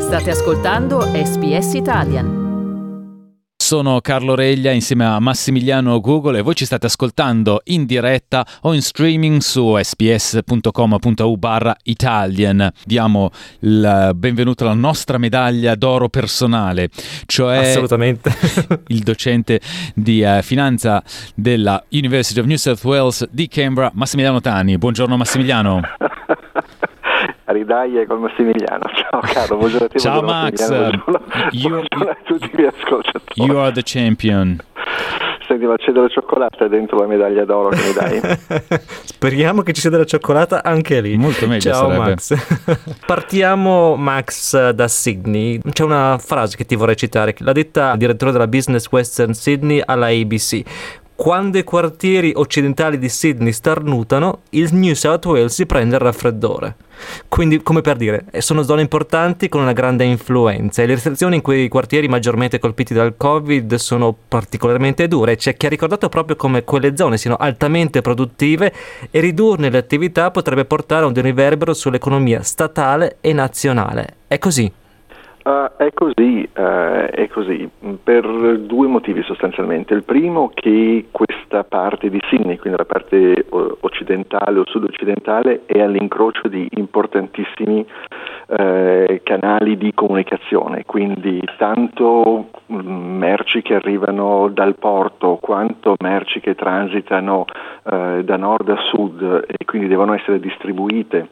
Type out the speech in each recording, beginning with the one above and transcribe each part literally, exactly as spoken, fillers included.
State ascoltando S B S Italian. Sono Carlo Reglia insieme a Massimiliano Google e voi ci state ascoltando in diretta o in streaming su sbs.com.au barra Italian. Diamo il benvenuto alla nostra medaglia d'oro personale, cioè assolutamente il docente di uh, finanza della University of New South Wales di Canberra, Massimiliano Tani. Buongiorno Massimiliano. Ridaglia con Massimiliano. Ciao Carlo, buongiorno a te. Ciao buongiorno Max. Buongiorno, you, buongiorno a tutti gli ascoltatori. You are the champion. Senti, ma c'è della cioccolata dentro la medaglia d'oro che mi dai? Speriamo che ci sia della cioccolata anche lì. Molto meglio. Ciao sarebbe. Max. Partiamo Max da Sydney. C'è una frase che ti vorrei citare, l'ha detta il direttore della Business Western Sydney alla A B C. Quando i quartieri occidentali di Sydney starnutano, il New South Wales si prende il raffreddore. Quindi, come per dire, sono zone importanti con una grande influenza e le restrizioni in quei quartieri maggiormente colpiti dal Covid sono particolarmente dure. C'è chi ha ricordato proprio come quelle zone siano altamente produttive e ridurne le attività potrebbe portare a un riverbero sull'economia statale e nazionale. È così? Uh, è così, uh, è così, per due motivi sostanzialmente. Il primo, che questa parte di Sydney, quindi la parte uh, occidentale o sud-occidentale, è all'incrocio di importantissimi uh, canali di comunicazione, quindi tanto um, merci che arrivano dal porto quanto merci che transitano uh, da nord a sud e quindi devono essere distribuite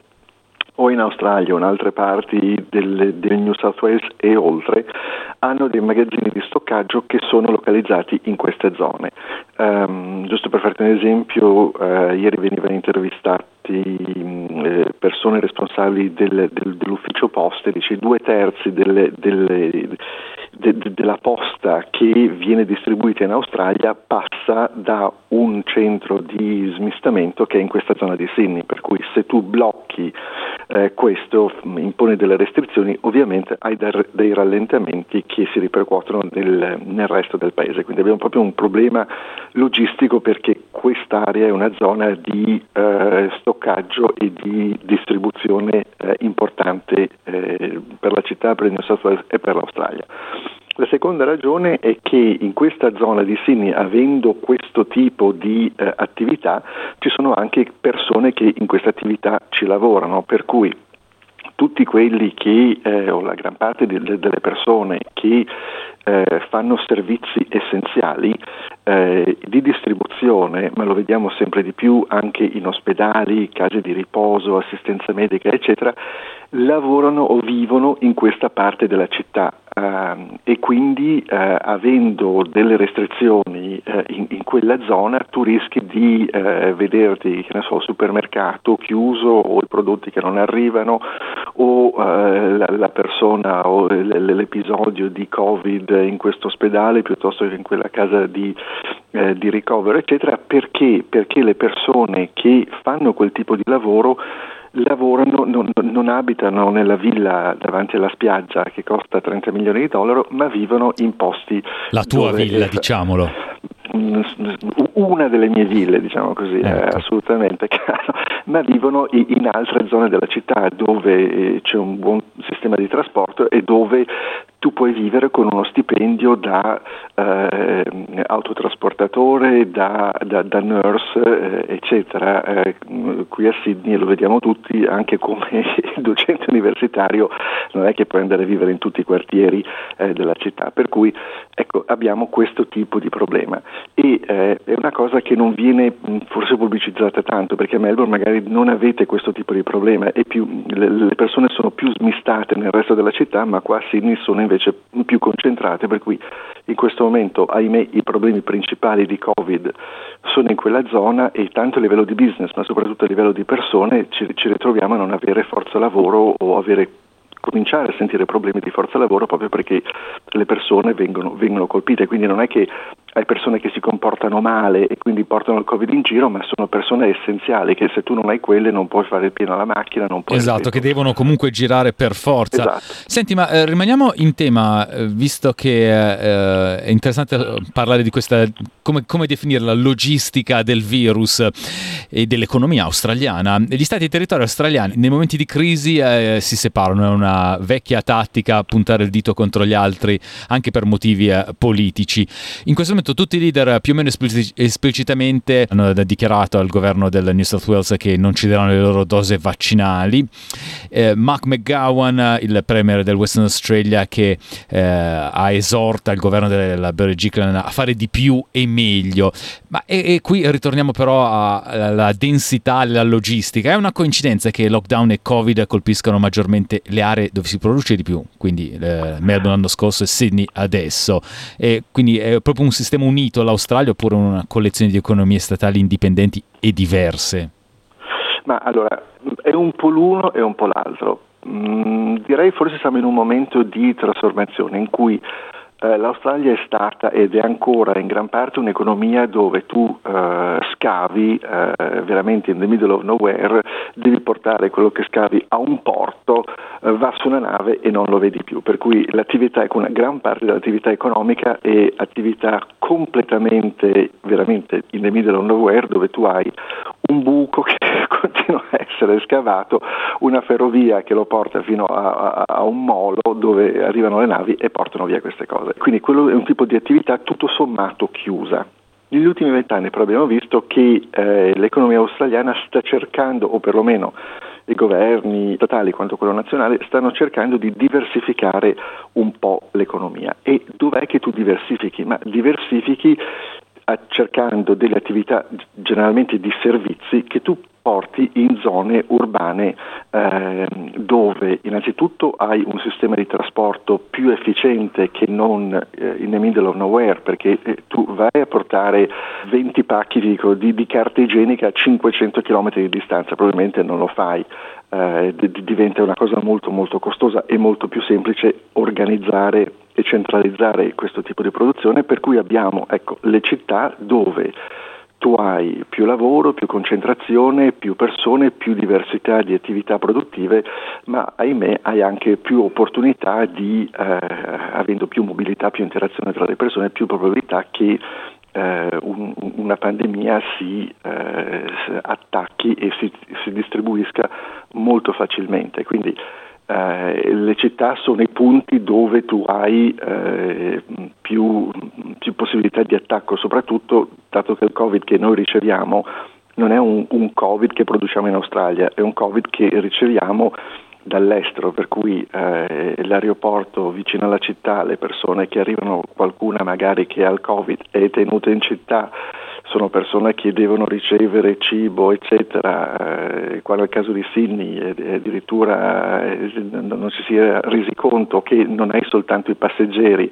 o in Australia o in altre parti del, del New South Wales e oltre, hanno dei magazzini di stoccaggio che sono localizzati in queste zone. Um, giusto per farti un esempio, uh, ieri venivano intervistati uh, persone responsabili del, del, dell'ufficio poste, dice due terzi delle, delle, de, de, della posta che viene distribuita in Australia passa da un centro di smistamento che è in questa zona di Sydney, per cui se tu blocchi Eh, questo impone delle restrizioni, ovviamente hai der, dei rallentamenti che si ripercuotono nel, nel resto del paese, quindi abbiamo proprio un problema logistico perché quest'area è una zona di eh, stoccaggio e di distribuzione eh, importante eh, per la città, per il New South Wales e per l'Australia. La seconda ragione è che in questa zona di Sydney, avendo questo tipo di eh, attività, ci sono anche persone che in questa attività ci lavorano, per cui tutti quelli che, eh, o la gran parte de- de- delle persone che eh, fanno servizi essenziali eh, di distribuzione, ma lo vediamo sempre di più anche in ospedali, case di riposo, assistenza medica, eccetera, lavorano o vivono in questa parte della città. Uh, e quindi uh, avendo delle restrizioni uh, in, in quella zona tu rischi di uh, vederti, che ne so, il supermercato chiuso o i prodotti che non arrivano o uh, la, la persona o l- l'episodio di Covid in questo ospedale piuttosto che in quella casa di, uh, di ricovero, eccetera. Perché? Perché le persone che fanno quel tipo di lavoro lavorano, non, non abitano nella villa davanti alla spiaggia che costa trenta milioni di dollari, ma vivono in posti... La tua dove, villa, eh, diciamolo. Una delle mie ville, diciamo così, ecco. eh, assolutamente caro, ma vivono in altre zone della città dove c'è un buon sistema di trasporto e dove tu puoi vivere con uno stipendio da eh, autotrasportatore, da, da, da nurse, eh, eccetera. Eh, qui a Sydney lo vediamo tutti, anche come docente universitario non è che puoi andare a vivere in tutti i quartieri eh, della città, per cui ecco, abbiamo questo tipo di problema e eh, è una cosa che non viene forse pubblicizzata tanto, perché a Melbourne magari non avete questo tipo di problema e più, le, le persone sono più smistate nel resto della città, ma qua a Sydney sono invece più concentrate, per cui in questo momento, ahimè, i problemi principali di Covid sono in quella zona e tanto a livello di business, ma soprattutto a livello di persone ci, ci ritroviamo a non avere forza lavoro o avere cominciare a sentire problemi di forza lavoro proprio perché le persone vengono, vengono colpite, quindi non è che hai persone che si comportano male e quindi portano il Covid in giro, ma sono persone essenziali che se tu non hai quelle non puoi fare il pieno alla macchina, non puoi... Esatto, che devono comunque girare per forza. Esatto. Senti, ma eh, rimaniamo in tema, eh, visto che eh, è interessante parlare di questa, come, come definire la logistica del virus e dell'economia australiana. Gli stati e territori australiani nei momenti di crisi eh, si separano, è una vecchia tattica puntare il dito contro gli altri anche per motivi eh, politici. In questo momento tutti i leader più o meno esplic- esplicitamente hanno dichiarato al governo del New South Wales che non ci daranno le loro dose vaccinali. Eh, Mark McGowan, il premier del Western Australia, che eh, ha esorta il governo della Berejiklian a fare di più e meglio. Ma e, e qui ritorniamo però alla densità, alla logistica. È una coincidenza che lockdown e Covid colpiscano maggiormente le aree dove si produce di più, quindi eh, Melbourne l'anno scorso e Sydney adesso, e quindi è proprio un sistema unito l'Australia oppure una collezione di economie statali indipendenti e diverse? Ma allora, è un po' l'uno e un po' l'altro. Mm, direi forse siamo in un momento di trasformazione in cui eh, l'Australia è stata ed è ancora in gran parte un'economia dove tu eh, scavi eh, veramente in the middle of nowhere, devi portare quello che scavi a un porto, eh, va su una nave e non lo vedi più, per cui l'attività, una gran parte dell'attività economica è attività completamente veramente in the middle of nowhere, dove tu hai un buco che continua a essere scavato, una ferrovia che lo porta fino a, a, a un molo dove arrivano le navi e portano via queste cose. Quindi quello è un tipo di attività tutto sommato chiusa. Negli ultimi vent'anni però abbiamo visto che eh, l'economia australiana sta cercando, o perlomeno i governi statali quanto quello nazionale, stanno cercando di diversificare un po' l'economia. E dov'è che tu diversifichi? Ma diversifichi cercando delle attività generalmente di servizi che tu porti in zone urbane eh, dove innanzitutto hai un sistema di trasporto più efficiente che non eh, in the middle of nowhere, perché eh, tu vai a portare venti pacchi dico, di, di carta igienica a cinquecento chilometri di distanza, probabilmente non lo fai. Eh, d- diventa una cosa molto molto costosa e molto più semplice organizzare e centralizzare questo tipo di produzione, per cui abbiamo ecco, le città dove tu hai più lavoro, più concentrazione, più persone, più diversità di attività produttive, ma ahimè hai anche più opportunità di, eh, avendo più mobilità, più interazione tra le persone, più probabilità che eh, un, una pandemia si eh, attacchi e si, si distribuisca molto facilmente. Quindi Uh, le città sono i punti dove tu hai uh, più, più possibilità di attacco, soprattutto dato che il Covid che noi riceviamo non è un, un Covid che produciamo in Australia, è un Covid che riceviamo dall'estero, per cui eh, l'aeroporto vicino alla città, le persone che arrivano, qualcuna magari che ha il Covid è tenuta in città, sono persone che devono ricevere cibo eccetera, eh, qua nel caso di Sydney eh, addirittura eh, non ci si è resi conto che non hai soltanto i passeggeri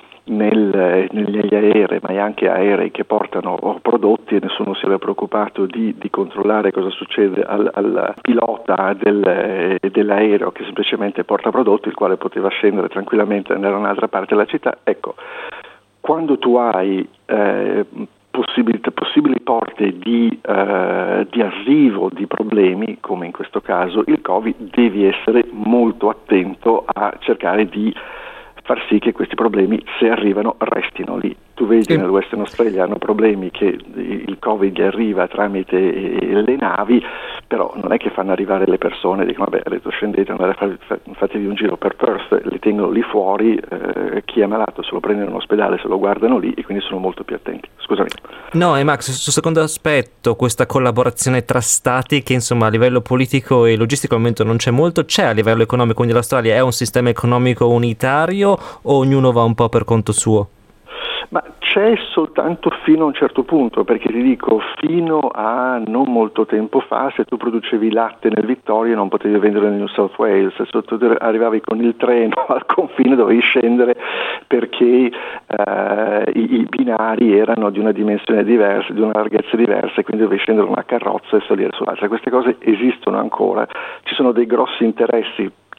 nel, negli aerei, ma anche aerei che portano prodotti e nessuno si era preoccupato di, di controllare cosa succede al, al pilota del, dell'aereo che semplicemente porta prodotti, il quale poteva scendere tranquillamente e andare da un'altra parte della città. Ecco, quando tu hai eh, possibili, possibili porte di, eh, di arrivo di problemi, come in questo caso il Covid, devi essere molto attento a cercare di far sì che questi problemi, se arrivano, restino lì. Tu vedi sì. Nel Western Australia hanno problemi che il Covid gli arriva tramite le navi, però non è che fanno arrivare le persone e dicono vabbè, adesso scendete, andate a fare, fatevi un giro per Perth, li tengono lì fuori, eh, chi è malato se lo prendono in ospedale, se lo guardano lì e quindi sono molto più attenti. Scusami. No, e Max, sul secondo aspetto, questa collaborazione tra stati che insomma a livello politico e logistico al momento non c'è molto, c'è a livello economico, quindi l'Australia è un sistema economico unitario o ognuno va un po' per conto suo? Ma c'è soltanto fino a un certo punto, perché ti dico, fino a non molto tempo fa, se tu producevi latte nel Victoria non potevi vendere nel New South Wales, se tu arrivavi con il treno al confine dovevi scendere perché eh, i, i binari erano di una dimensione diversa, di una larghezza diversa, e quindi dovevi scendere una carrozza e salire sull'altra. Queste cose esistono ancora, ci sono dei grossi interessi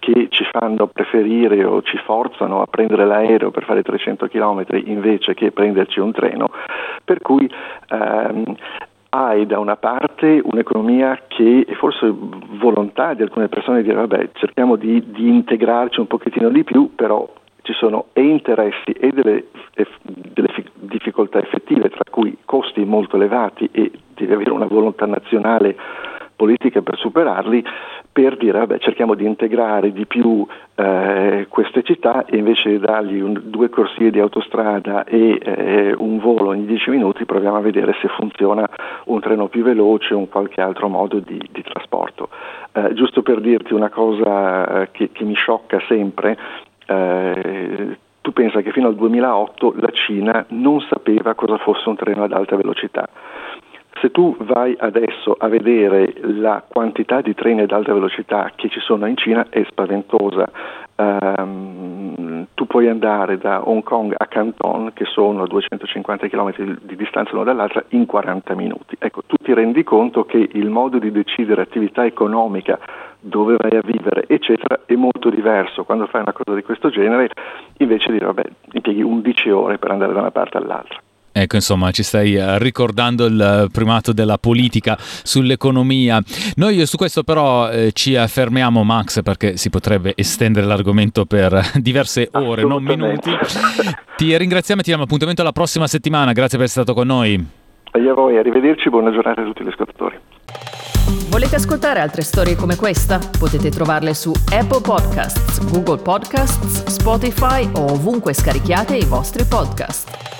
che ci fanno preferire o ci forzano a prendere l'aereo per fare trecento chilometri invece che prenderci un treno, per cui ehm, hai da una parte un'economia che è forse volontà di alcune persone di dire vabbè, cerchiamo di, di integrarci un pochettino di più, però ci sono e interessi e delle, e delle difficoltà effettive, tra cui costi molto elevati, e devi avere una volontà nazionale politica per superarli, per dire vabbè, cerchiamo di integrare di più eh, queste città, e invece di dargli un, due corsie di autostrada e eh, un volo ogni dieci minuti proviamo a vedere se funziona un treno più veloce o un qualche altro modo di, di trasporto. Eh, giusto per dirti una cosa che, che mi sciocca sempre, eh, tu pensa che fino al duemilaotto la Cina non sapeva cosa fosse un treno ad alta velocità. Se tu vai adesso a vedere la quantità di treni ad alta velocità che ci sono in Cina è spaventosa. Um, tu puoi andare da Hong Kong a Canton, che sono a duecentocinquanta chilometri di distanza l'una dall'altra, in quaranta minuti. Ecco, tu ti rendi conto che il modo di decidere attività economica, dove vai a vivere, eccetera, è molto diverso quando fai una cosa di questo genere, invece di dire, vabbè, impieghi undici ore per andare da una parte all'altra. Ecco, insomma, ci stai ricordando il primato della politica sull'economia. Noi su questo però eh, ci fermiamo, Max, perché si potrebbe estendere l'argomento per diverse ore, non minuti. Ti ringraziamo e ti diamo appuntamento alla prossima settimana. Grazie per essere stato con noi. E a voi, arrivederci, buona giornata a tutti gli ascoltatori. Volete ascoltare altre storie come questa? Potete trovarle su Apple Podcasts, Google Podcasts, Spotify o ovunque scarichiate i vostri podcast.